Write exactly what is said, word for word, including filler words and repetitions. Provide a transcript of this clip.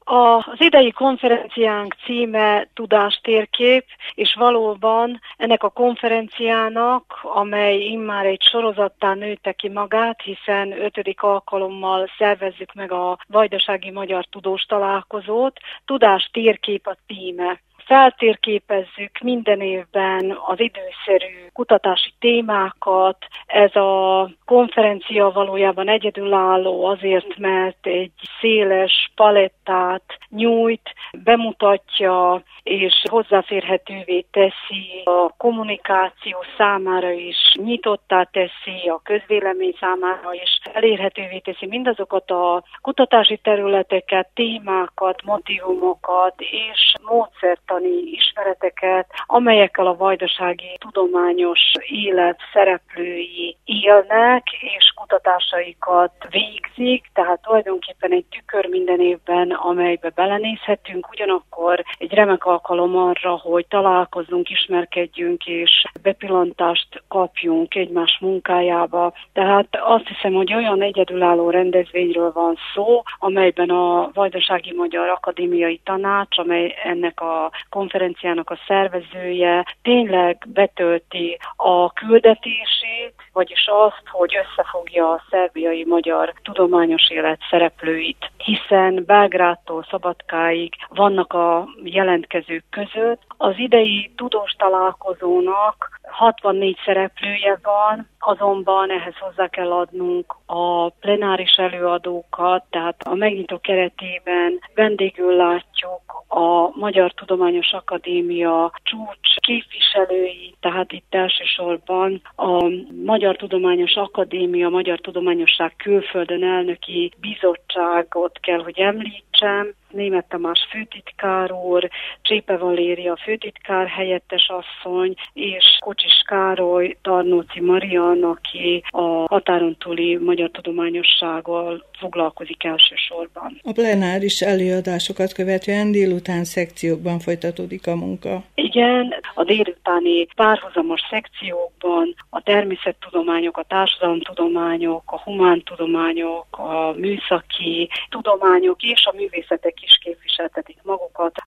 Az idei konferenciánk címe Tudástérkép, és valóban ennek a konferenciának, amely immár egy sorozattá nőtte ki magát, hiszen ötödik alkalommal szervezzük meg a Vajdasági Magyar Tudós Találkozót, Tudástérkép a címe. Feltérképezzük minden évben az időszerű kutatási témákat. Ez a konferencia valójában egyedülálló azért, mert egy széles palettát nyújt, bemutatja és hozzáférhetővé teszi a kommunikáció számára is, nyitottá teszi, a közvélemény számára is elérhetővé teszi mindazokat a kutatási területeket, témákat, motívumokat és módszertani ismereteket, amelyekkel a vajdasági tudományos élet szereplői élnek és kutatásaikat végzik, tehát tulajdonképpen egy tükör minden évben, amelybe belenézhetünk, ugyanakkor egy remek alkalom arra, hogy találkozzunk, ismerkedjünk és bepillantást kapjunk egymás munkájába. Tehát azt hiszem, hogy olyan egyedülálló rendezvényről van szó, amelyben a Vajdasági Magyar Akadémiai Tanács, amely ennek a konferenciának a szervezője, tényleg betölti a küldetését, vagyis azt, hogy összefogja a szerbiai magyar tudományos élet szereplőit, hiszen Belgrádtól Szabadkáig vannak a jelentkezők között. Az idei tudós találkozónak hatvannégy szereplője van, azonban ehhez hozzá kell adnunk a plenáris előadókat, tehát a megnyitó keretében vendégül látjuk a Magyar Tudományos Akadémia csúcs képviselői, tehát itt elsősorban a Magyar Tudományos Akadémia, Magyar Tudományosság Külföldön elnöki bizottságot kell, hogy említsem, Németh Tamás főtitkár úr, Csépe Valéria főtitkár helyettes asszony, és Kocsis Károly, Tarnóci Marian, aki a határon túli magyar tudományossággal foglalkozik elsősorban. A plenáris előadásokat követően délután szekciókban folytatódik a munka. Igen, a délutáni párhuzamos szekciókban a természettudományok, a társadalomtudományok, a humántudományok, a műszaki tudományok és a művészetek is képviseltetik magukat.